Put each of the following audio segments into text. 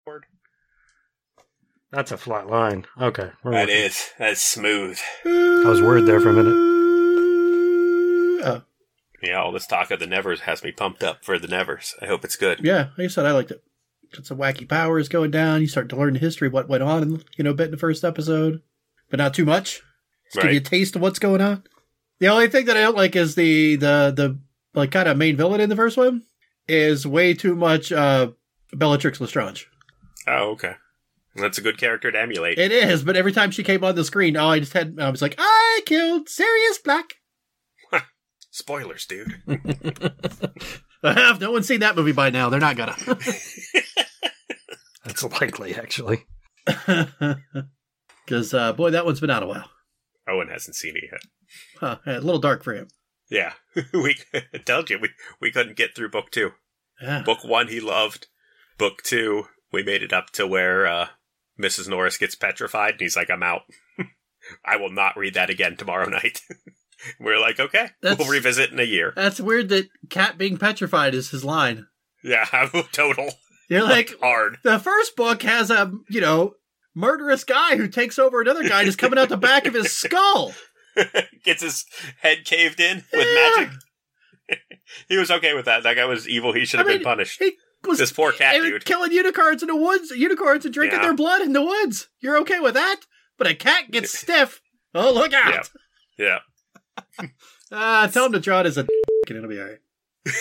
That's a flat line. Okay. That is. That's smooth. I was worried there for a minute. Yeah, all this talk of the Nevers has me pumped up for the Nevers. I hope it's good. Yeah, like I said, I liked it. Got some wacky powers going down. You start to learn the history of what went on, a bit in the first episode. But not too much. Just give you a taste of what's going on. The only thing that I don't like is the like kind of main villain in the first one is way too much Bellatrix Lestrange. Oh, okay. That's a good character to emulate. It is, but every time she came on the screen, I was like, I killed Sirius Black. Spoilers, dude. If no one's seen that movie by now, they're not gonna. That's likely, actually. Because, boy, that one's been out a while. Owen hasn't seen it yet. Huh, a little dark for him. Yeah. I told you, we couldn't get through book 2. Yeah. Book 1 he loved. Book 2, we made it up to where Mrs. Norris gets petrified, and he's like, I'm out. I will not read that again tomorrow night. We're like, okay, we'll revisit in a year. That's weird that Cat being petrified is his line. Yeah, total. You're like, hard. The first book has a, murderous guy who takes over another guy just coming out the back of his skull. Gets his head caved in with magic. He was okay with that. That guy was evil. He should have been punished. This poor cat dude. Killing unicorns in the woods, unicorns and drinking their blood in the woods. You're okay with that? But a cat gets stiff. Oh, look out. Yeah. Tell him to draw it as a and it'll be all right.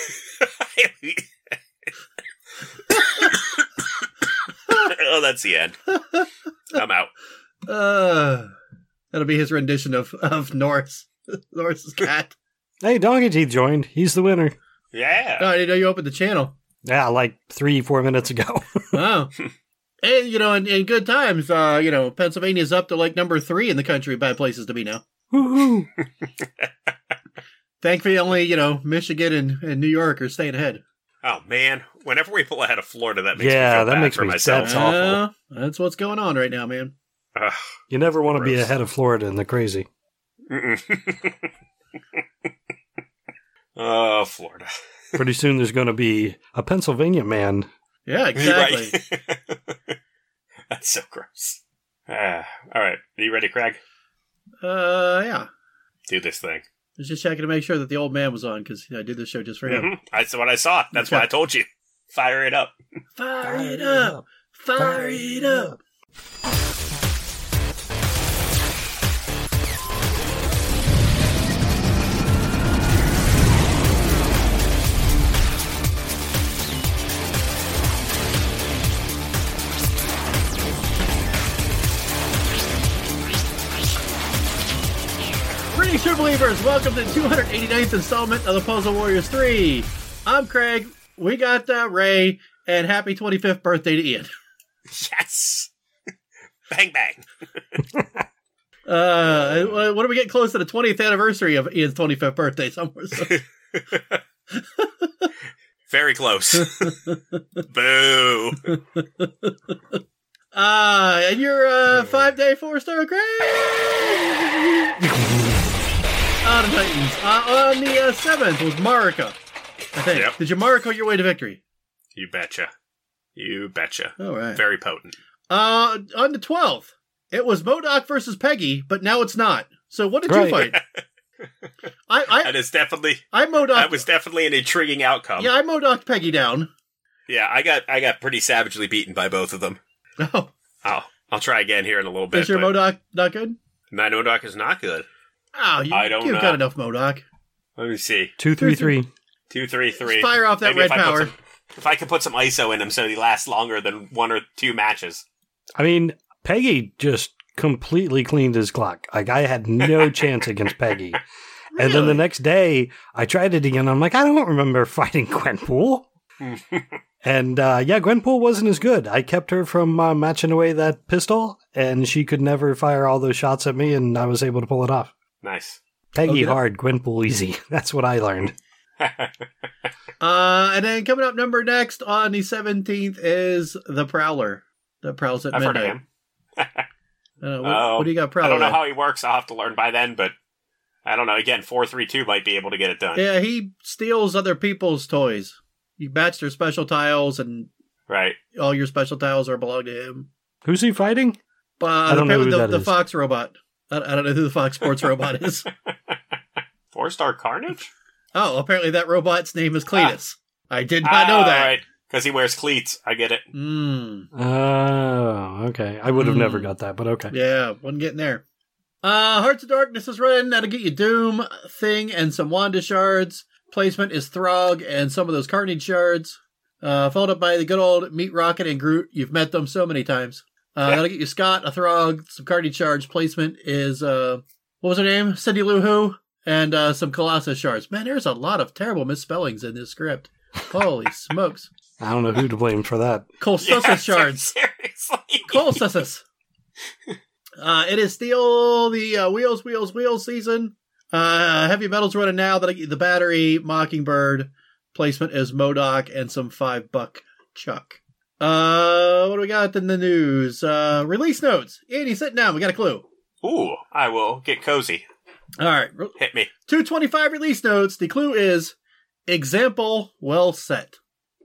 Oh, that's the end. I'm out. That'll be his rendition of Norris. Norris's cat. Hey, Donkey Teeth joined. He's the winner. Yeah. Oh, I didn't know you opened the channel. Yeah, like 3-4 minutes ago. Wow. And, in good times, Pennsylvania's up to like number 3 in the country of bad places to be now. Woohoo! Thankfully, only, Michigan and New York are staying ahead. Oh, man. Whenever we pull ahead of Florida, that makes me feel bad for myself. That's awful. That's what's going on right now, man. You never want to be ahead of Florida in the crazy. Oh, Florida. Pretty soon there's going to be a Pennsylvania man. Yeah, exactly. Right. That's so gross. All right. Are you ready, Craig? Yeah. Do this thing. I was just checking to make sure that the old man was on, because I did this show just for him. Mm-hmm. That's what I saw. That's why I told you. Fire it up. Fire it up. Fire it up. Greetings, true believers. Welcome to the 289th installment of the Puzzle Warriors 3. I'm Craig. We got Ray, and happy 25th birthday to Ian. Yes. Bang, bang. When are we getting close to the 20th anniversary of Ian's 25th birthday somewhere? So. Very close. Boo. And your 5-day 4-star Craig? The Titans. On the 7th was Marika, I think. Yep. Did you Marika your way to victory? You betcha. You betcha. All right. Very potent. On the 12th, it was MODOK versus Peggy, but now it's not. So what did you fight? That is definitely. That was definitely an intriguing outcome. Yeah, I MODOK'd Peggy down. Yeah, I got pretty savagely beaten by both of them. Oh. I'll try again here in a little bit. Is your MODOK not good? My MODOK is not good. Oh, you've got enough MODOK. Let me see. 2-3-3. 2-3-3. Fire off that red power. If I could put some ISO in them so they last longer than 1 or 2 matches. I mean, Peggy just completely cleaned his clock. Like, I had no chance against Peggy. Really? And then the next day, I tried it again. I'm like, I don't remember fighting Gwenpool. And, Gwenpool wasn't as good. I kept her from matching away that pistol, and she could never fire all those shots at me, and I was able to pull it off. Nice. Peggy hard, Gwenpool easy. That's what I learned. And then coming up next on the 17th is the Prowler. The Prowls at midnight. I've heard of him. What do you got, Prowler? I don't know how he works. I'll have to learn by then, but I don't know. Again, 4-3-2 might be able to get it done. Yeah, he steals other people's toys. You match their special tiles, and Right. All your special tiles belong to him. Who's he fighting? I don't know who that the is. Fox robot. I don't know who the Fox Sports robot is. 4-star Carnage? Oh, apparently that robot's name is Cletus. I did not know that. Right. Because he wears cleats. I get it. Oh, okay. I would have never got that, but okay. Yeah, wasn't getting there. Hearts of Darkness is running. That'll get you Doom, Thing, and some Wanda shards. Placement is Throg and some of those Carnage shards. Followed up by the good old Meat Rocket and Groot. You've met them so many times. That'll get you Scott, a Throg, some Carnage shards. Placement is, what was her name? Cindy Lou Who, and some Colossus shards. Man, there's a lot of terrible misspellings in this script. Holy smokes. I don't know who to blame for that. Colossus shards. Seriously. Colossus. It is still the wheels season. Heavy Metal's running now. That'll get you the Battery, Mockingbird. Placement is MODOK and some $5 Chuck. What do we got in the news? Release notes. Andy, sit down. We got a clue. Ooh, I will get cozy. All right. Hit me. 225 release notes. The clue is example well set.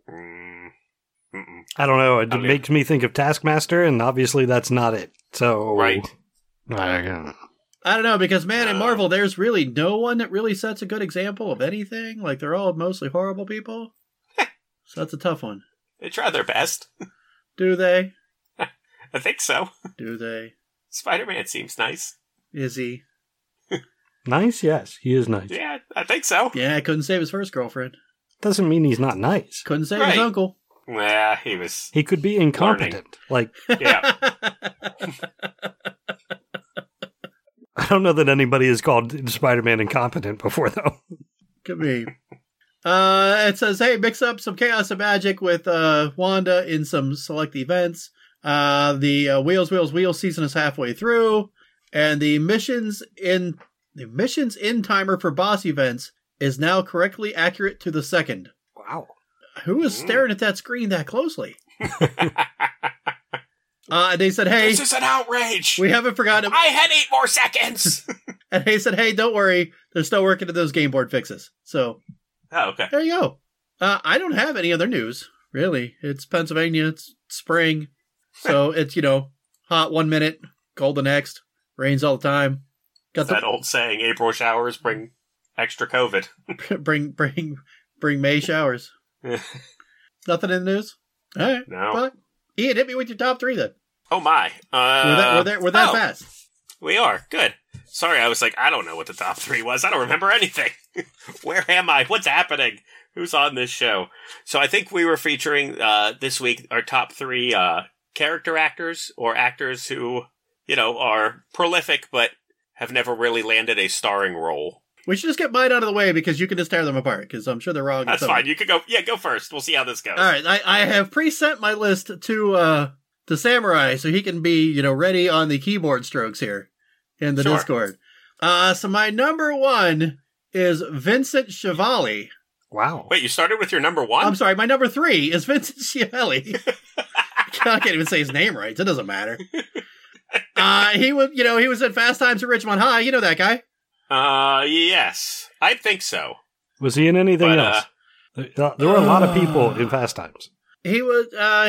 I don't know. It makes me think of Taskmaster, and obviously that's not it. So Right. I don't know, because, man, in Marvel, there's really no one that really sets a good example of anything. Like, they're all mostly horrible people. So that's a tough one. They try their best. Do they? I think so. Do they? Spider-Man seems nice. Is he? Nice? Yes, he is nice. Yeah, I think so. Yeah, couldn't save his first girlfriend. Doesn't mean he's not nice. Couldn't save his uncle. Yeah, he was. He could be incompetent. Like, Yeah. I don't know that anybody has called Spider-Man incompetent before, though. Could be. It says, hey, mix up some Chaos and Magic with Wanda in some select events. The Wheels season is halfway through, and the missions in timer for boss events is now correctly accurate to the second. Wow. Who is staring at that screen that closely? They said, hey, this is an outrage. We haven't forgotten. I had 8 more seconds. And they said, hey, don't worry. They're still working on those game board fixes. So, okay. There you go. I don't have any other news, really. It's Pennsylvania. It's spring. So it's, hot 1 minute, cold the next, rains all the time. Got that old saying, April showers bring extra COVID. bring May showers. Nothing in the news? All right. No. Well, Ian, hit me with your top 3 then. Oh my. We're that fast. We are. Good. Sorry, I was like, I don't know what the top 3 was. I don't remember anything. Where am I? What's happening? Who's on this show? So I think we were featuring this week our top 3 character actors or actors who, are prolific but have never really landed a starring role. We should just get mine out of the way because you can just tear them apart because I'm sure they're wrong. That's fine. You can go. Yeah, go first. We'll see how this goes. All right. I have pre-sent my list to Samurai so he can be, ready on the keyboard strokes here in the Discord. So my number 1 is Vincent Schiavelli. Wow. Wait, you started with your number 1? I'm sorry. My number 3 is Vincent Schiavelli. I can't even say his name right. So it doesn't matter. He was in Fast Times at Ridgemont High. You know that guy? Yes. I think so. Was he in anything else? There were a lot of people in Fast Times. He was,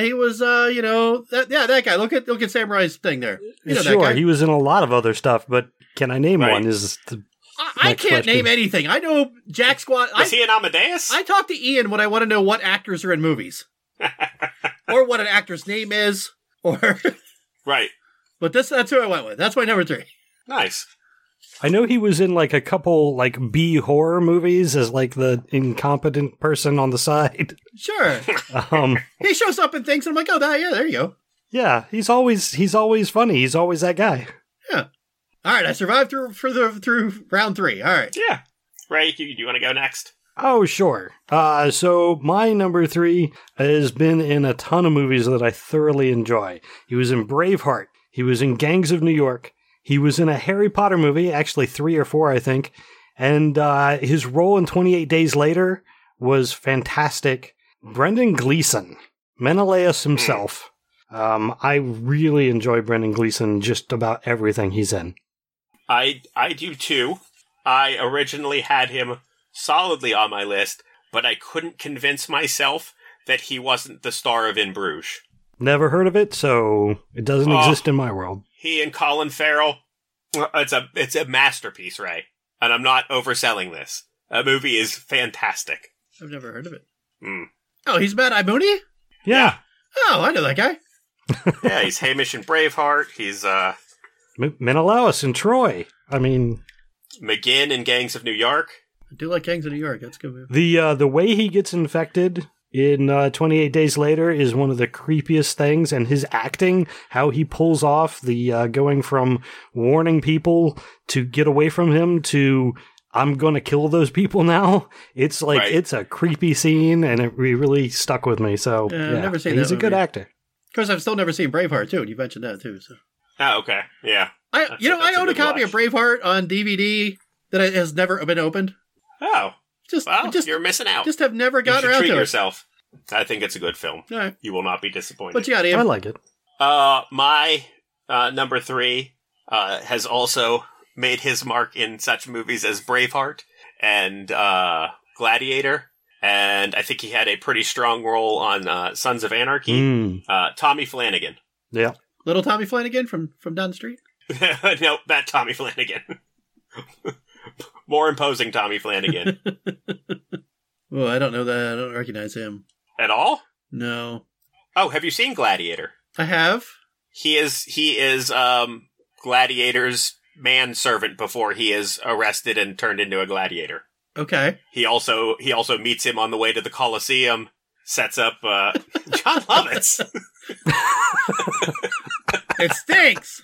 that guy. Look at Samurai's thing there. You know sure, that guy. He was in a lot of other stuff, but can I name one? I can't name anything. I know Jack Squad. Was he in Amadeus? I talk to Ian when I want to know what actors are in movies. Or what an actor's name is, or... Right. But that's who I went with. That's my number 3. Nice. I know he was in a couple B horror movies as the incompetent person on the side. Sure. He shows up in things and I'm like, oh, yeah, there you go. Yeah, he's always funny. He's always that guy. Yeah. All right, I survived through round 3. All right. Yeah. Ray, do you want to go next? Oh, sure. So my number 3 has been in a ton of movies that I thoroughly enjoy. He was in Braveheart. He was in Gangs of New York. He was in a Harry Potter movie, actually 3 or 4, I think. And his role in 28 Days Later was fantastic. Brendan Gleeson, Menelaus himself. I really enjoy Brendan Gleeson, just about everything he's in. I do too. I originally had him solidly on my list, but I couldn't convince myself that he wasn't the star of In Bruges. Never heard of it, so it doesn't exist in my world. He and Colin Farrell, it's a masterpiece, Ray. And I'm not overselling this. That movie is fantastic. I've never heard of it. Mm. Oh, he's Mad Eye Mooney? Yeah. Oh, I know that guy. Yeah, he's Hamish in Braveheart. He's Menelaus in Troy. I mean, McGinn in Gangs of New York. I do like Gangs of New York. That's a good movie. the way he gets infected in 28 Days Later is one of the creepiest things, and his acting, how he pulls off the going from warning people to get away from him to I'm going to kill those people now. It's like, It's a creepy scene, and it really stuck with me. So, I've never seen that he's a good movie. actor. Of course, I've still never seen Braveheart, too, and you mentioned that, too. So. Oh, okay. Yeah. I own a copy of Braveheart on DVD that has never been opened. Oh. You're missing out. Just have never gotten around to it. Treat yourself. I think it's a good film. All right. You will not be disappointed. What you got, Ian? I like it. My number 3 has also made his mark in such movies as Braveheart and Gladiator. And I think he had a pretty strong role on Sons of Anarchy. Tommy Flanagan. Yeah. Little Tommy Flanagan from down the street? No, that Tommy Flanagan. More imposing Tommy Flanagan. Oh, I don't know that. I don't recognize him. At all? No. Oh, have you seen Gladiator? I have. He is Gladiator's manservant before he is arrested and turned into a gladiator. Okay. He also meets him on the way to the Colosseum, sets up John Lovitz. It stinks.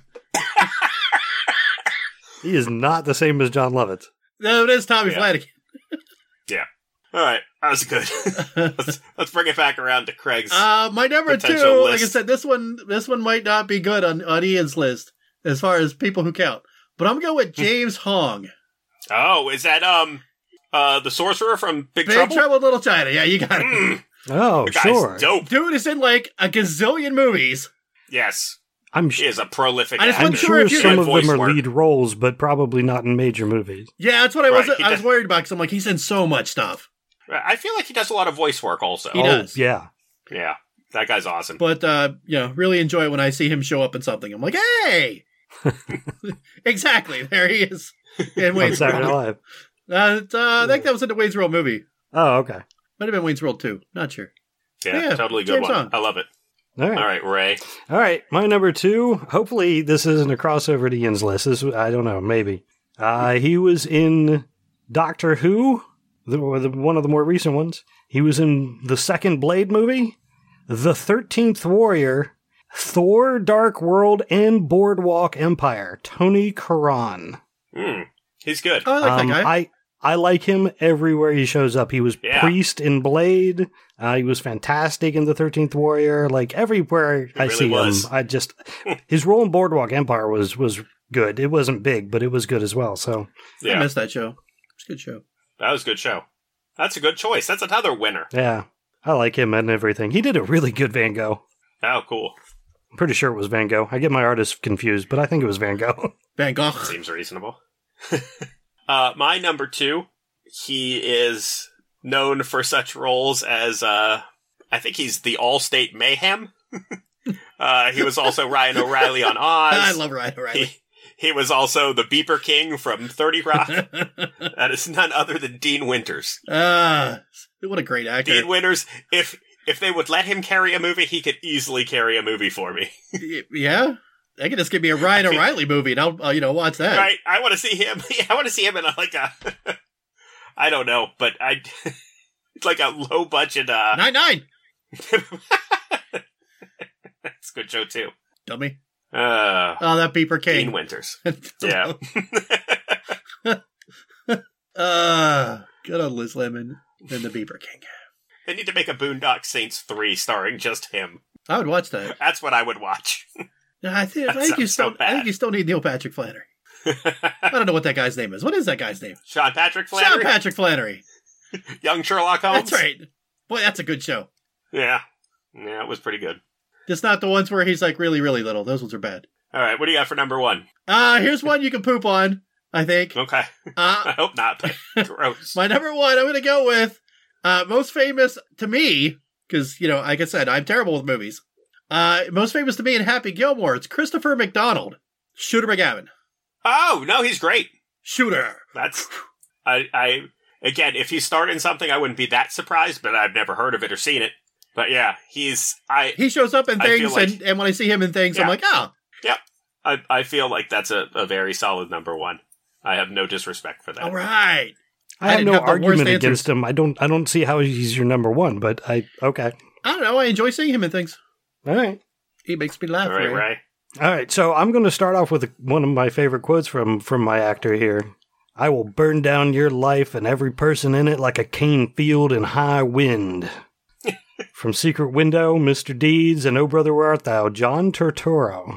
He is not the same as John Lovitz. No, it is Tommy Flanagan. Yeah. All right, that was good. let's bring it back around to Craig's. My number 2, list. like I said, this one might not be good on Ian's list as far as people who count, but I'm going with James Hong. Oh, is that the sorcerer from Big Big Trouble in Little China? Yeah, you got it. Oh, the guy's sure. dope. Dude is in like a gazillion movies. Yes. He is a prolific I just actor. I'm sure some of them are work. lead roles, but probably not in major movies. Yeah, that's what I was worried about, because I'm like, he's in so much stuff. I feel like he does a lot of voice work also. He does. Yeah. Yeah. That guy's awesome. But, really enjoy it when I see him show up in something. I'm like, hey! Exactly. There he is. In Wayne's Saturday World. Night Live. I think that was in the Wayne's World movie. Oh, okay. Might have been Wayne's World 2. Not sure. Yeah, totally good James one. Hong. I love it. All right. All right, Ray. All right, my number 2. Hopefully, this isn't a crossover to Ian's list. I don't know, maybe. He was in Doctor Who, one of the more recent ones. He was in the second Blade movie, The 13th Warrior, Thor: Dark World, and Boardwalk Empire. Tony Curran. He's good. Oh, I like that guy. I like him everywhere he shows up. He was Priest in Blade. He was fantastic in The 13th Warrior. Like, everywhere I see him, his role in Boardwalk Empire was good. It wasn't big, but it was good as well. So I missed that show. It's a good show. That was a good show. That's a good choice. That's another winner. Yeah, I like him and everything. He did a really good Van Gogh. Oh, cool. I'm pretty sure it was Van Gogh. I get my artists confused, but I think it was Van Gogh. Van Gogh. Seems reasonable. My number 2, he is known for such roles as, I think he's the All-State Mayhem. He was also Ryan O'Reilly on Oz. I love Ryan O'Reilly. He was also the Beeper King from 30 Rock. That is none other than Dean Winters. What a great actor. Dean Winters, if they would let him carry a movie, he could easily carry a movie for me. Yeah? They could just give me a Ryan O'Reilly movie and I'll watch that. Right. I want to see him. I want to see him in I don't know, but it's like a low budget, 9-9. That's a good show too. Dummy. That Beeper King. Dean Winters. Yeah. Good on Liz Lemon and the Beeper King. They need to make a Boondock Saints 3 starring just him. I would watch that. That's what I would watch. I think you still need Neil Patrick Flannery. I don't know what that guy's name is. What is that guy's name? Sean Patrick Flannery? Sean Patrick Flannery. Young Sherlock Holmes? That's right. Boy, that's a good show. Yeah. Yeah, it was pretty good. Just not the ones where he's like really, really little. Those ones are bad. All right, what do you got for number 1? Here's one you can poop on, I think. Okay. I hope not, but gross. My number 1, I'm going to go with most famous to me because, like I said, I'm terrible with movies. Most famous to me in Happy Gilmore, it's Christopher McDonald. Shooter McGavin. Oh, no, he's great. Shooter. That's... I again, if he starred in something, I wouldn't be that surprised, but I've never heard of it or seen it. But yeah, he shows up in things, and when I see him in things, I'm like, oh. Yep. I feel like that's a very solid number one. I have no disrespect for that. All right. I have no argument against him. I don't see how he's your number one, but okay. I don't know. I enjoy seeing him in things. All right. He makes me laugh. All right, Ray. All right. So I'm going to start off with one of my favorite quotes from my actor here. I will burn down your life and every person in it like a cane field in high wind. From Secret Window, Mr. Deeds, and Oh Brother Where Art Thou, John Turturro.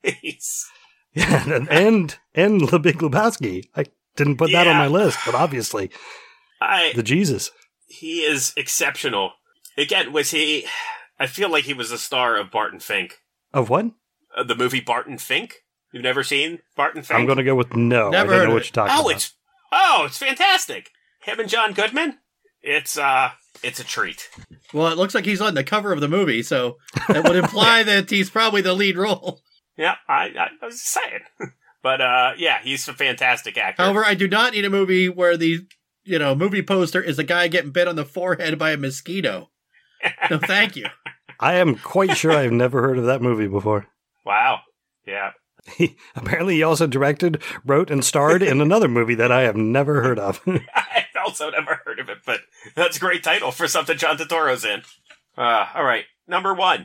Yeah, and The Big Lebowski. I didn't put that on my list, but obviously, the Jesus. He is exceptional. Again, I feel like he was the star of Barton Fink. Of what? The movie Barton Fink. You've never seen Barton Fink? I'm going to go with no. Never I don't know what you're talking about. It's fantastic. Him and John Goodman. It's a treat. Well, it looks like he's on the cover of the movie, so that would imply that he's probably the lead role. Yeah, I was saying. But, he's a fantastic actor. However, I do not need a movie where the, movie poster is a guy getting bit on the forehead by a mosquito. No, thank you. I am quite sure I've never heard of that movie before. Wow. Yeah. Apparently he also directed, wrote, and starred in another movie that I have never heard of. I've also never heard of it, but that's a great title for something John Turturro's in. All right. Number one.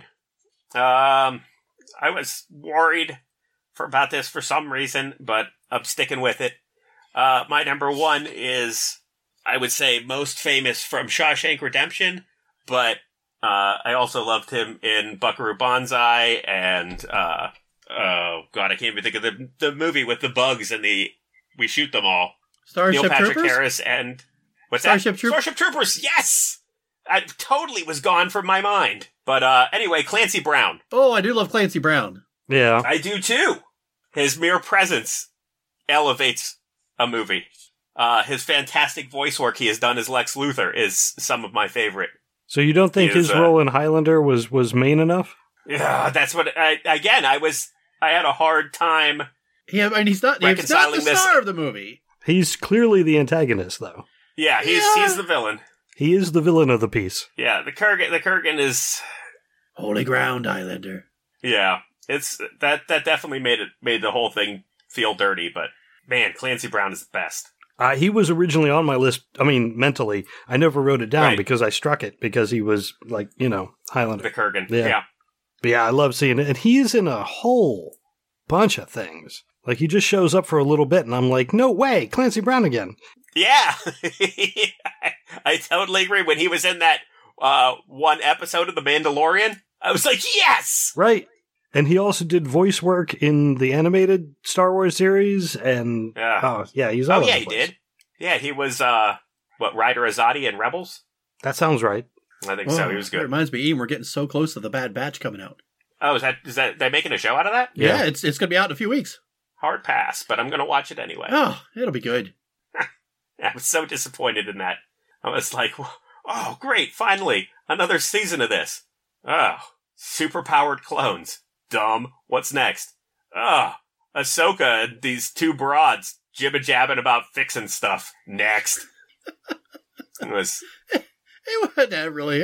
I was worried about this for some reason, but I'm sticking with it. My number one is, I would say, most famous from Shawshank Redemption, but I also loved him in Buckaroo Banzai and, oh God, I can't even think of the movie with the bugs and we shoot them all. Starship Neil Patrick Troopers? Harris and what's Starship that? Starship Troopers. Yes, I totally was gone from my mind. But anyway, Clancy Brown. Oh, I do love Clancy Brown. Yeah, I do too. His mere presence elevates a movie. His fantastic voice work he has done as Lex Luthor is some of my favorite. So you don't think his role in Highlander was main enough? Yeah, that's what. I had a hard time. Yeah, and he's not the star of the movie. He's clearly the antagonist, though. Yeah, he's the villain. He is the villain of the piece. Yeah, the Kurgan is holy ground, Highlander. Yeah, it's that definitely made the whole thing feel dirty. But man, Clancy Brown is the best. He was originally on my list. I mean, mentally, I never wrote it down because I struck it because he was like, Highlander. The Kurgan. Yeah. But yeah, I love seeing it. And he's in a whole bunch of things. Like, he just shows up for a little bit, and I'm like, no way, Clancy Brown again. Yeah. I totally agree. When he was in that one episode of The Mandalorian, I was like, yes! Right. And he also did voice work in the animated Star Wars series, and... he's all over the place. He did. Yeah, he was, Ryder Azadi in Rebels? That sounds right. I think so. He was good. It reminds me, Ian, we're getting so close to The Bad Batch coming out. Oh, is that they're making a show out of that? Yeah, it's going to be out in a few weeks. Hard pass, but I'm going to watch it anyway. Oh, it'll be good. I was so disappointed in that. I was like, oh, great, finally, another season of this. Oh, superpowered clones. Dumb. What's next? Oh, Ahsoka and these two broads jibba-jabbing about fixing stuff. Next. It was... It wasn't really.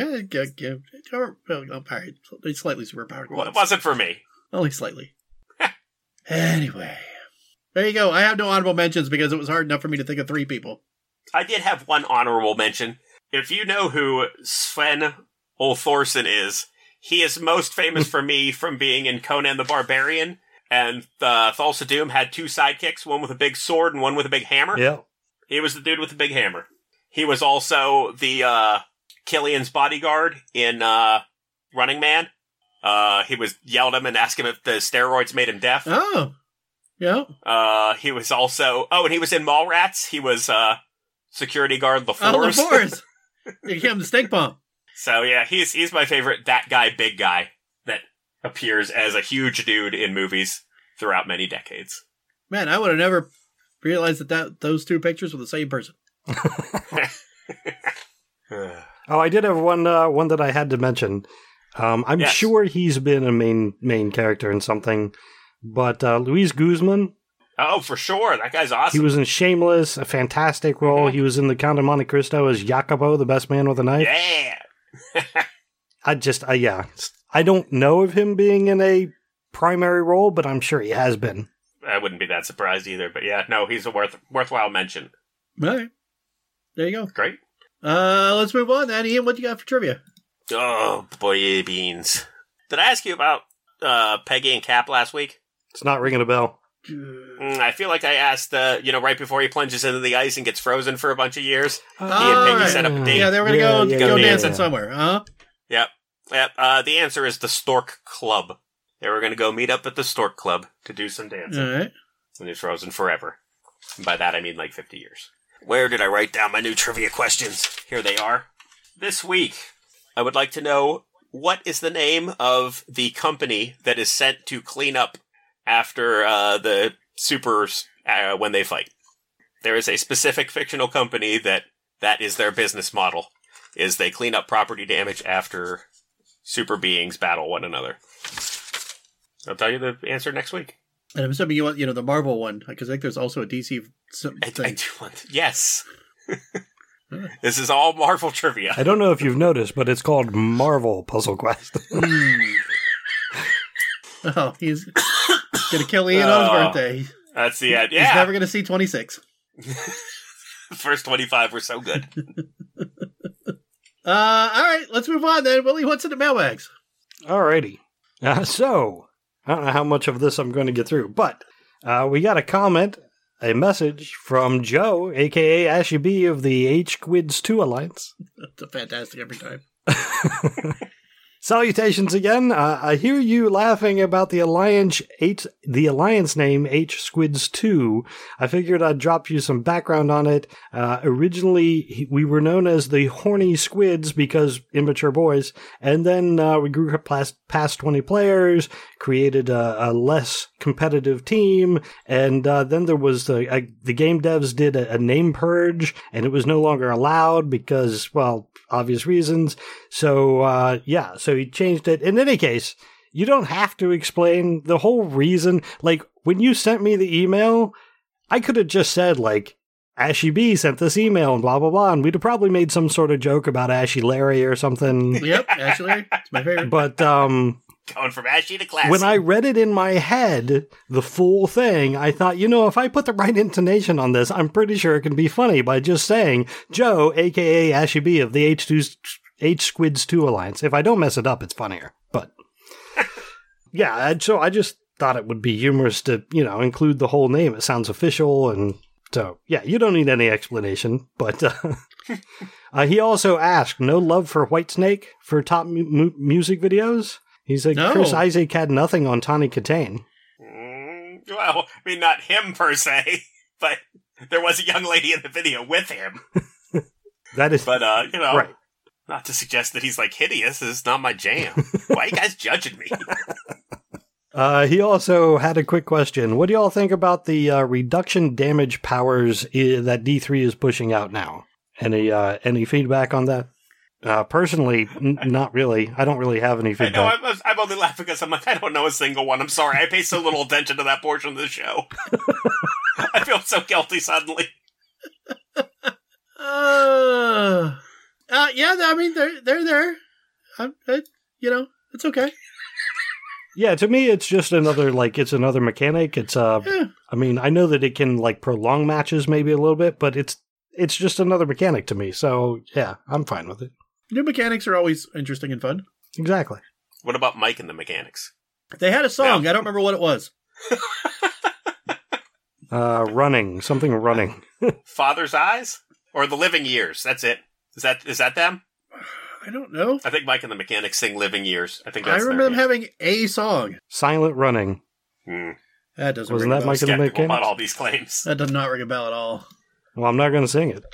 Slightly superpowered. Well, it wasn't for me. Only slightly. Anyway. There you go. I have no honorable mentions because it was hard enough for me to think of three people. I did have one honorable mention. If you know who Sven Ulthorsen is, he is most famous for me from being in Conan the Barbarian. And Thulsa Doom had two sidekicks, one with a big sword and one with a big hammer. Yeah. He was the dude with the big hammer. He was also the Killian's bodyguard in Running Man. He was yelled at him and asked him if the steroids made him deaf. Oh, yeah. He was also... Oh, and he was in Mallrats. He was security guard LaForce. Oh, LaForce. You gave him the stink bomb. So, yeah, he's my favorite that guy, big guy, that appears as a huge dude in movies throughout many decades. Man, I would have never realized that those two pictures were the same person. Oh, I did have one that I had to mention. I'm sure he's been a main character in something, but Luis Guzman. Oh, for sure. That guy's awesome. He was in Shameless, a fantastic role. He was in The Count of Monte Cristo as Jacopo, the best man with a knife. Yeah. I don't know of him being in a primary role, but I'm sure he has been. I wouldn't be that surprised either, but yeah, no, he's a worthwhile mention. All right. There you go. Great. Let's move on then. Ian, what you got for trivia? Oh, boy, beans. Did I ask you about Peggy and Cap last week? It's not ringing a bell. I feel like I asked, right before he plunges into the ice and gets frozen for a bunch of years. He and Peggy set up a date. Yeah, they were going to go dancing somewhere, huh? Yep. The answer is the Stork Club. They were going to go meet up at the Stork Club to do some dancing. All right. And he's frozen forever. And by that, I mean like 50 years. Where did I write down my new trivia questions? Here they are. This week, I would like to know, what is the name of the company that is sent to clean up after the supers when they fight? There is a specific fictional company that is their business model, is they clean up property damage after super beings battle one another. I'll tell you the answer next week. And I'm assuming you want, the Marvel one, because I think there's also a DC thing. I do want... Yes. This is all Marvel trivia. I don't know if you've noticed, but it's called Marvel Puzzle Quest. Oh, he's going to kill Ian on his birthday. That's the end. Yeah. He's never going to see 26. The first 25 were so good. All right, let's move on then. Willie, what's in the mailbags? Alrighty. So, I don't know how much of this I'm going to get through, but we got a message from Joe, a.k.a. Ashy B of the H-Squids 2 Alliance. That's a fantastic every time. Salutations again. I hear you laughing about the alliance name H-Squids 2. I figured I'd drop you some background on it. Originally, we were known as the Horny Squids because immature boys, and then we grew up past 20 players, created a less competitive team, and then there was the game devs did a name purge, and it was no longer allowed because, well, obvious reasons. So, so he changed it. In any case, you don't have to explain the whole reason. Like, when you sent me the email, I could have just said, like, Ashy B sent this email and blah, blah, blah, and we'd have probably made some sort of joke about Ashy Larry or something. Yep, Ashy Larry. It's my favorite. But, going from ashy to classy. When I read it in my head, the full thing, I thought, if I put the right intonation on this, I'm pretty sure it can be funny by just saying Joe, a.k.a. Ashy B of the H-Squids 2 Alliance. If I don't mess it up, it's funnier. But, yeah, so I just thought it would be humorous to, include the whole name. It sounds official, and so, yeah, you don't need any explanation. But he also asked, no love for Whitesnake for top music videos? He's like, no. Chris Isaak had nothing on Tawny Katane. Well, I mean, not him per se, but there was a young lady in the video with him. That is... But, right. Not to suggest that he's, like, hideous. It's not my jam. Why are you guys judging me? He also had a quick question. What do y'all think about the reduction damage powers that D3 is pushing out now? Any feedback on that? Personally, not really. I don't really have any feedback. I know, I'm only laughing because I'm like, I don't know a single one. I'm sorry. I pay so little attention to that portion of the show. I feel so guilty suddenly. Yeah, I mean, they're there. It's okay. Yeah, to me, it's just another mechanic. It's, I mean, I know that it can, prolong matches maybe a little bit, but it's just another mechanic to me. So, yeah, I'm fine with it. New mechanics are always interesting and fun. Exactly. What about Mike and the Mechanics? They had a song. No. I don't remember what it was. Running. Something running. Father's Eyes? Or The Living Years? That's it. Is that them? I don't know. I think Mike and the Mechanics sing Living Years. I remember them having a song. Silent Running. That doesn't Wasn't ring that a bell. Mike and the Mechanics? About all these claims. That does not ring a bell at all. Well, I'm not going to sing it.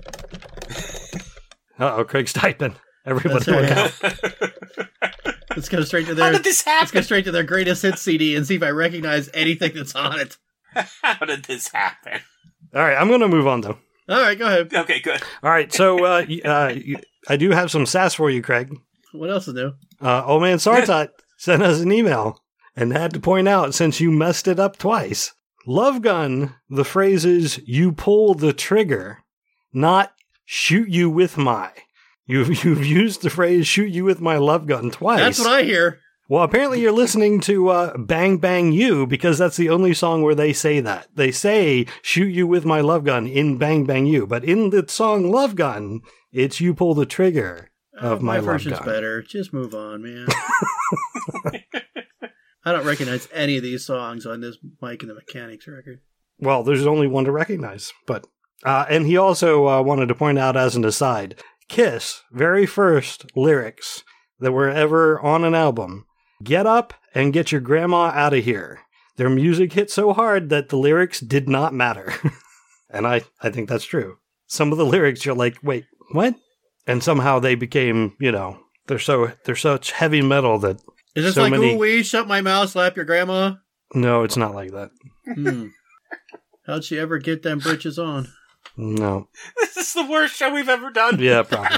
Uh-oh, Craig's typing. Everybody look out. Let's go straight to their... How did this happen? Let's go straight to their greatest hits CD and see if I recognize anything that's on it. How did this happen? All right, I'm going to move on, though. All right, go ahead. Okay, good. All right, so I do have some sass for you, Craig. What else is new? Old Man Sartot sent us an email and had to point out, since you messed it up twice, Love Gun, the phrase is, you pull the trigger, not shoot you with my. You've used the phrase shoot you with my love gun twice. That's what I hear. Well, apparently you're listening to Bang Bang You, because that's the only song where they say that. They say shoot you with my love gun in Bang Bang You, but in the song Love Gun, it's you pull the trigger of my love gun. My version's better. Just move on, man. I don't recognize any of these songs on this Mike and the Mechanics record. Well, there's only one to recognize, but... and he also wanted to point out as an aside, Kiss, very first lyrics that were ever on an album, get up and get your grandma out of here. Their music hit so hard that the lyrics did not matter. And I think that's true. Some of the lyrics you're like, wait, what? And somehow they became, they're such heavy metal that is this so like, ooh wee, shut my mouth, slap your grandma? No, it's not like that. How'd she ever get them britches on? No. This is the worst show we've ever done. Yeah, probably.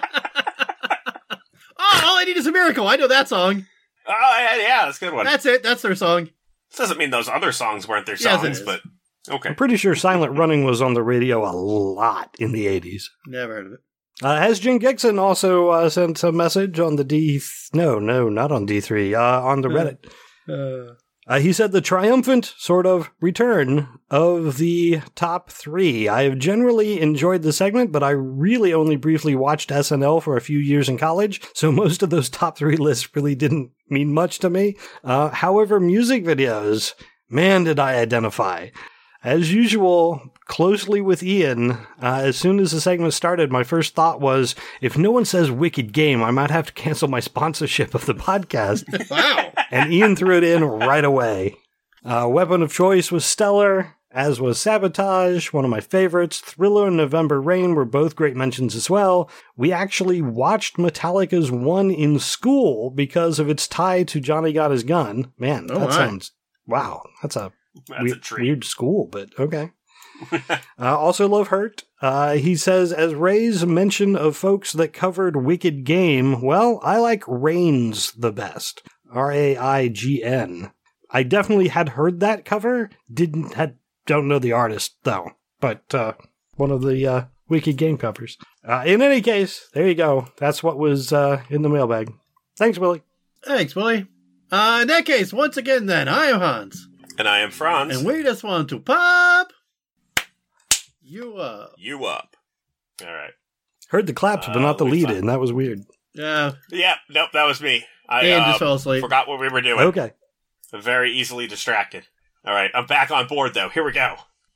All I Need Is a Miracle. I know that song. Oh, yeah, that's a good one. That's it. That's their song. This doesn't mean those other songs weren't their songs, but okay. I'm pretty sure Silent Running was on the radio a lot in the 80s. Never heard of it. Has Jim Gixon also sent a message on the No, not on D3, on the Reddit. He said the triumphant sort of return of the top 3. I have generally enjoyed the segment, but I really only briefly watched SNL for a few years in college, so most of those top 3 lists really didn't mean much to me. However, music videos, man, did I identify. As usual, closely with Ian, as soon as the segment started, my first thought was, if no one says Wicked Game, I might have to cancel my sponsorship of the podcast. Wow. And Ian threw it in right away. Weapon of choice was stellar, as was Sabotage, one of my favorites. Thriller and November Rain were both great mentions as well. We actually watched Metallica's One in school because of its tie to Johnny Got His Gun. Man, that sounds... Wow, that's a weird school, but okay. Also love Hurt. He says, as Ray's mention of folks that covered Wicked Game, well, I like Raign the best. Raign. I definitely had heard that cover. Don't know the artist, though. But one of the Wicked Game covers. In any case, there you go. That's what was in the mailbag. Thanks, Willie. Thanks, Willie. In that case, once again then, I am Hans. And I am Franz. And we just want to pop you up. You up. All right. Heard the claps, but not the lead in. That was weird. Yeah. Yeah, nope, that was me. I just fell asleep. Forgot what we were doing. Okay. I'm very easily distracted. All right, I'm back on board, though. Here we go.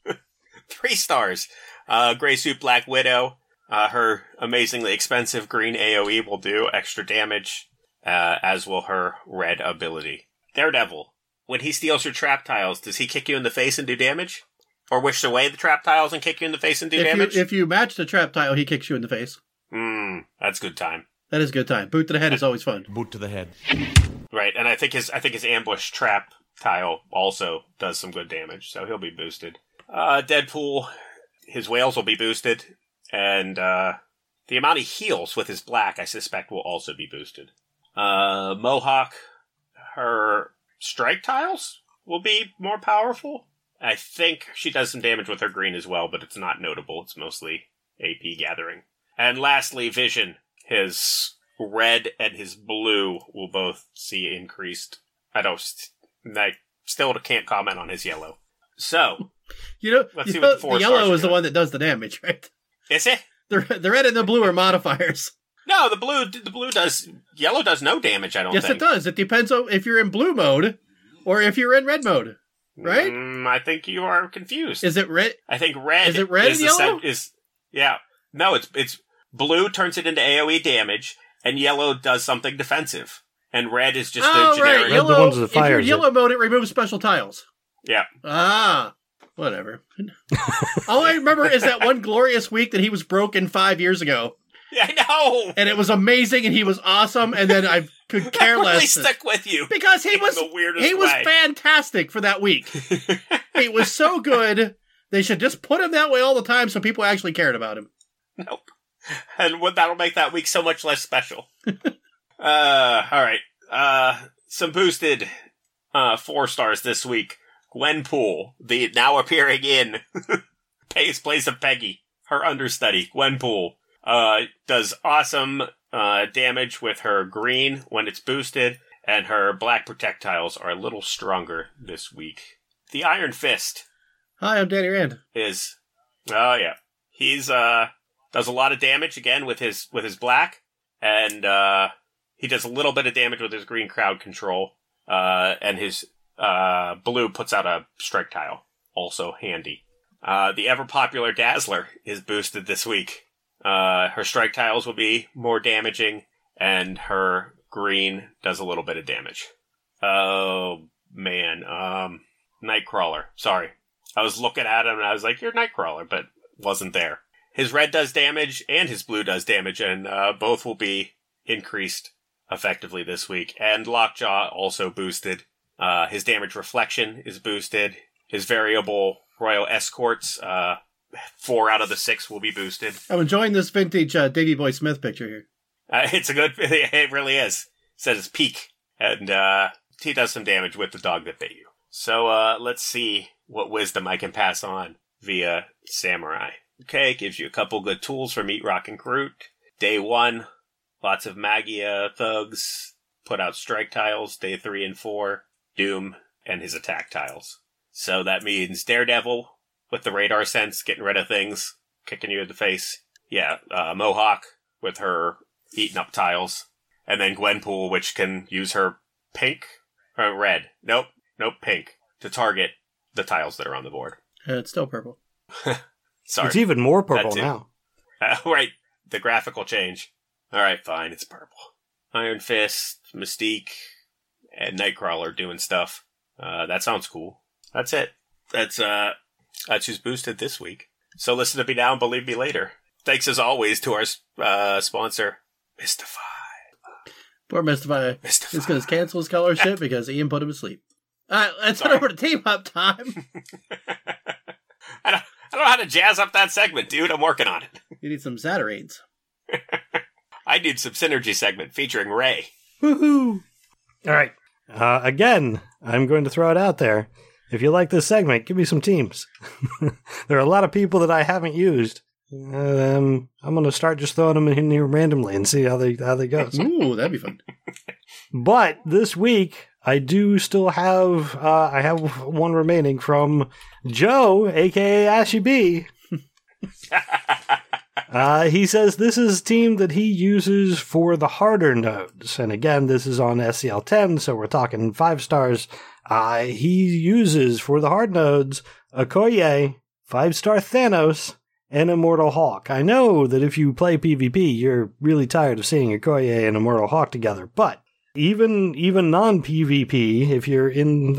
3 stars. Gray Suit Black Widow. Her amazingly expensive green AoE will do extra damage, as will her red ability. Daredevil. When he steals your trap tiles, does he kick you in the face and do damage? Or wish away the trap tiles and kick you in the face and do damage? If you match the trap tile, he kicks you in the face. That's good time. That is good time. Boot to the head is always fun. Boot to the head. Right, and I think his ambush trap tile also does some good damage, so he'll be boosted. Deadpool, his whales will be boosted, and the amount he heals with his black, I suspect, will also be boosted. Mohawk, her strike tiles will be more powerful. I think she does some damage with her green as well, but it's not notable. It's mostly AP gathering. And lastly, Vision. His red and his blue will both see increased. I still can't comment on his yellow. So, let's see what the 4 the yellow stars is the one that does the damage, right? Is it? The red and the blue are modifiers. No, the blue does. Yellow does no damage. I don't think. Yes, it does. It depends on if you're in blue mode or if you're in red mode, right? I think you are confused. Is it red? I think red. Is it red and yellow? Yeah. No, it's blue turns it into AoE damage, and yellow does something defensive, and red is just a generic. Right. Yellow, if you're in yellow mode, it removes special tiles. Yeah. Whatever. All I remember is that one glorious week that he was broken 5 years ago. Yeah, I know. And it was amazing, and he was awesome, and then I could care less. Really stuck with you because he was fantastic for that week. He was so good. They should just put him that way all the time, so people actually cared about him. Nope. And that'll make that week so much less special. Alright. Some boosted 4 stars this week. Gwenpool, the now appearing in Pay's Place of Peggy, her understudy, Gwenpool, does awesome damage with her green when it's boosted, and her black projectiles are a little stronger this week. The Iron Fist. Hi, I'm Danny Rand. He's does a lot of damage again with his black, and he does a little bit of damage with his green crowd control, and his blue puts out a strike tile, also handy. The ever-popular Dazzler is boosted this week. Her strike tiles will be more damaging, and her green does a little bit of damage. Oh, man. Nightcrawler. Sorry. I was looking at him, and I was like, you're Nightcrawler, but wasn't there. His red does damage, and his blue does damage, and both will be increased effectively this week. And Lockjaw also boosted. His damage reflection is boosted. His variable Royal Escorts, 4 out of the 6 will be boosted. I'm enjoying this vintage Davey Boy Smith picture here. It's a good, it really is. It says it's peak. And he does some damage with the dog that bit you. So let's see what wisdom I can pass on via Samurai. Okay, gives you a couple good tools for Meat Rock and Groot. Day 1, lots of Magia thugs, put out strike tiles. Day 3 and 4, Doom and his attack tiles. So that means Daredevil with the radar sense, getting rid of things, kicking you in the face. Yeah, Mohawk with her eating up tiles. And then Gwenpool, which can use her pink or red. Nope, pink to target the tiles that are on the board. It's still purple. Sorry. It's even more purple now. Right, the graphical change. Alright, fine, it's purple. Iron Fist, Mystique, and Nightcrawler doing stuff. That sounds cool. That's it. That's who's boosted this week. So listen to me now and believe me later. Thanks as always to our sponsor, Mystify. Poor Mystify. He's going to cancel his scholarship because Ian put him to sleep. Alright, let's head over to Team Up time. I don't know how to jazz up that segment, dude. I'm working on it. You need some Zatarains. I need some Synergy segment featuring Ray. Woohoo! All right. Again, I'm going to throw it out there. If you like this segment, give me some teams. There are a lot of people that I haven't used. I'm going to start just throwing them in here randomly and see how they go. Ooh, that'd be fun. But this week, I do still have I have one remaining from Joe, a.k.a. Ashy B. He says this is a team that he uses for the harder nodes. And again, this is on SCL 10, so we're talking 5 stars. He uses for the hard nodes Okoye, 5-star Thanos, and Immortal Hawk. I know that if you play PvP, you're really tired of seeing Okoye and Immortal Hawk together, but even non-PvP, if you're in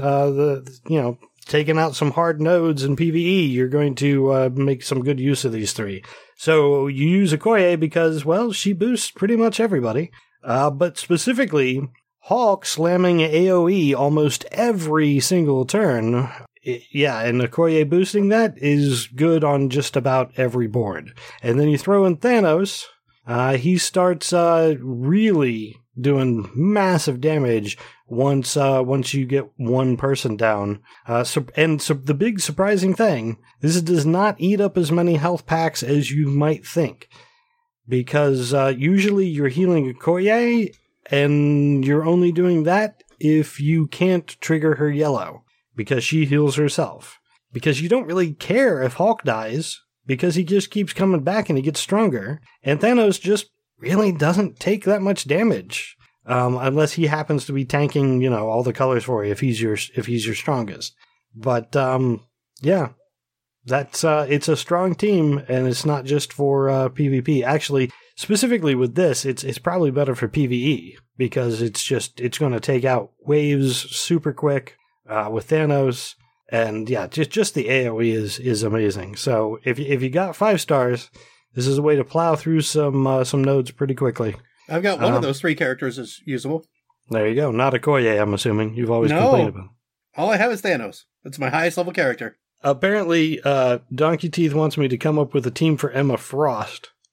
taking out some hard nodes in PvE, you're going to make some good use of these 3. So you use Okoye because, well, she boosts pretty much everybody. But specifically, Hawk slamming AoE almost every single turn. Yeah, and Okoye boosting that is good on just about every board. And then you throw in Thanos, he starts really doing massive damage once you get one person down. So the big surprising thing, this does not eat up as many health packs as you might think. Because usually you're healing Okoye, and you're only doing that if you can't trigger her yellow, because she heals herself. Because you don't really care if Hawk dies, because he just keeps coming back and he gets stronger. And Thanos just really doesn't take that much damage. Unless he happens to be tanking, all the colors for you if he's your strongest. But yeah, that's it's a strong team, and it's not just for PvP. Actually, specifically with this, it's probably better for PvE because it's going to take out waves super quick with Thanos, and yeah, just the AoE is amazing. So if you got 5 stars, this is a way to plow through some nodes pretty quickly. I've got one of those 3 characters is usable. There you go. Not Okoye, I'm assuming. You've always complained about. All I have is Thanos. That's my highest level character. Apparently, Donkey Teeth wants me to come up with a team for Emma Frost.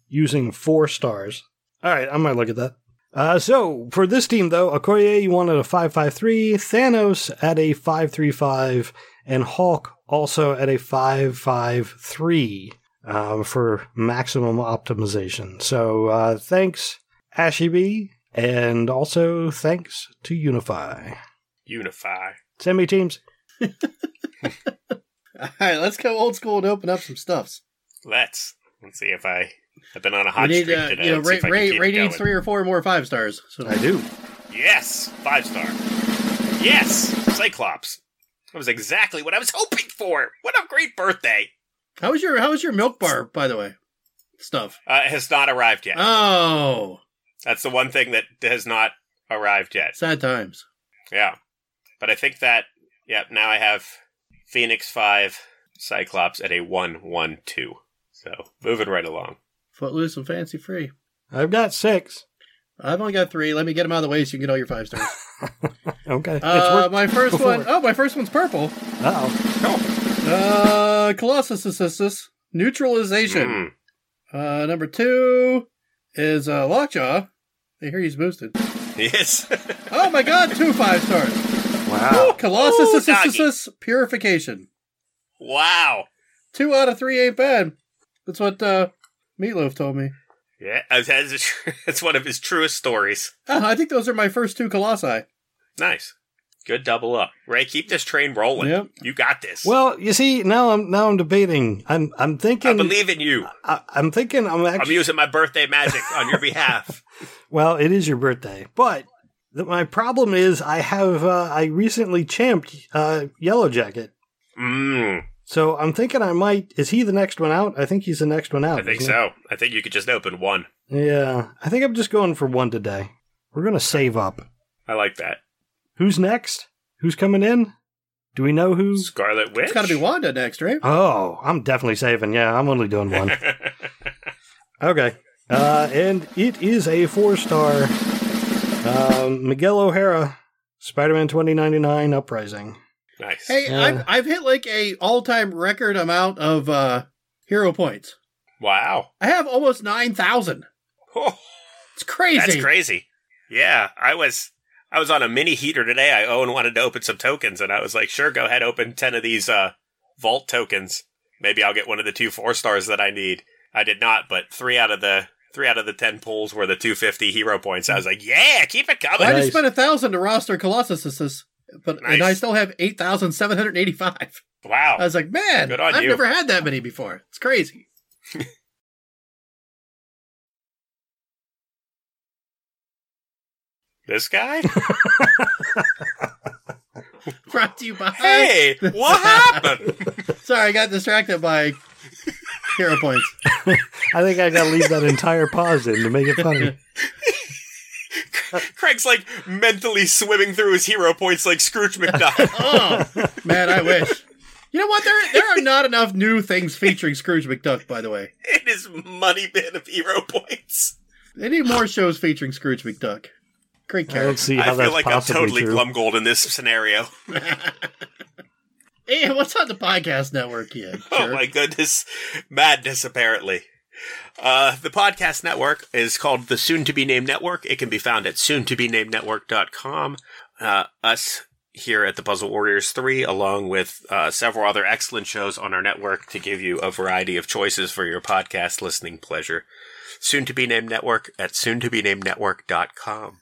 using 4 stars. All right, I might look at that. So, for this team, though, Okoye, you wanted a 5.53, Thanos at a 5.35, and Hulk also at a 5.53 for maximum optimization. So, thanks, Ashy B, and also thanks to Unify. Send me teams. All right, let's go old school and open up some stuffs. Let's see if I've been on a hot streak today. Ray needs 3 or 4 more 5 stars. So. I do. Yes, 5-star. Yes, Cyclops. That was exactly what I was hoping for. What a great birthday. How was your milk bar, by the way? Stuff. It has not arrived yet. Oh. That's the one thing that has not arrived yet. Sad times. Yeah. But I think that, now I have Phoenix 5, Cyclops at a 1-1-2. So, moving right along. Footloose and fancy free. I've got 6. I've only got 3. Let me get them out of the way so you can get all your 5 stars. Okay. My first one. Oh, my first one's purple. Colossus neutralization. Number 2 is Lockjaw. I hear he's boosted. Yes. Oh my God! 2 5 stars. Wow. Colossus purification. Wow. 2 out of 3 ain't bad. That's what Meatloaf told me. Yeah, that's one of his truest stories. I think those are my first 2 Colossi. Nice. Good double up. Ray, keep this train rolling. Yep. You got this. Well, you see, now I'm debating. I'm thinking. I believe in you. I'm thinking. I'm using my birthday magic on your behalf. Well, it is your birthday, but my problem is I recently champed Yellow Jacket. So I'm thinking I might. Is he the next one out? I think he's the next one out. I think so. I think you could just open 1. Yeah, I think I'm just going for 1 today. We're gonna save up. I like that. Who's next? Who's coming in? Do we know who? Scarlet Witch? It's got to be Wanda next, right? Oh, I'm definitely saving. Yeah, I'm only doing 1. Okay. And it is a 4-star. Miguel O'Hara, Spider-Man 2099 Uprising. Nice. Hey, I've hit like a all-time record amount of hero points. Wow. I have almost 9,000. Oh, it's crazy. That's crazy. Yeah, I was on a mini heater today. I wanted to open some tokens, and I was like, sure, go ahead, open 10 of these vault tokens. Maybe I'll get one of the 2 4-stars that I need. I did not, but 3 out of the 10 pulls were the 250 hero points. I was like, yeah, keep it coming. Well, I just spent 1,000 to roster Colossus, but nice. And I still have 8,785. Wow. I was like, man, I've never had that many before. It's crazy. This guy? Brought to you by... Hey, what happened? Sorry, I got distracted by hero points. I think I gotta leave that entire pause in to make it funny. Craig's like mentally swimming through his hero points like Scrooge McDuck. Oh, man, I wish. You know what? There are not enough new things featuring Scrooge McDuck, by the way. It is money bin of hero points. They need more shows featuring Scrooge McDuck. Great character. I don't see how I feel like I'm totally Glumgold in this scenario. Hey, what's on the podcast network yet? Oh my goodness. Madness, apparently. The podcast network is called the Soon To Be Named Network. It can be found at soontobenamednetwork.com. Us here at the Puzzle Warriors 3, along with several other excellent shows on our network to give you a variety of choices for your podcast listening pleasure. Soon To Be Named Network at soontobenamednetwork.com.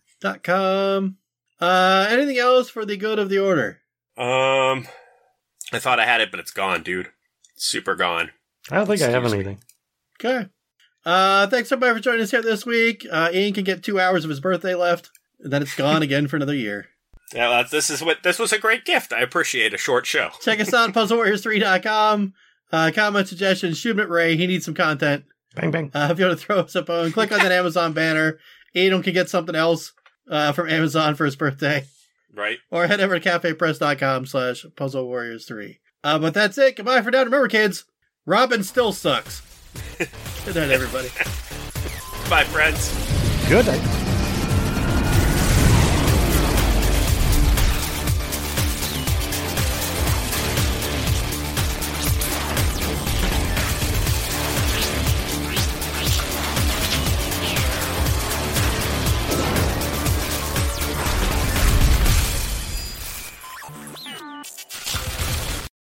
Anything else for the good of the order? I thought I had it, but it's gone, dude. It's super gone. I don't think I have anything. Okay. Thanks everybody for joining us here this week. Ian can get 2 hours of his birthday left, and then it's gone again for another year. Yeah, this was a great gift. I appreciate a short show. Check us out at puzzlewarriors3.com. Comment, suggestions, shoot 'em at Ray. He needs some content. Bang, bang. If you want to throw us a bone, click on that Amazon banner. Ian can get something else from Amazon for his birthday. Right. Or head over to cafepress.com/puzzlewarriors3. But that's it. Goodbye for now. Remember, kids, Robin still sucks. Good night, everybody. Bye, friends. Good night.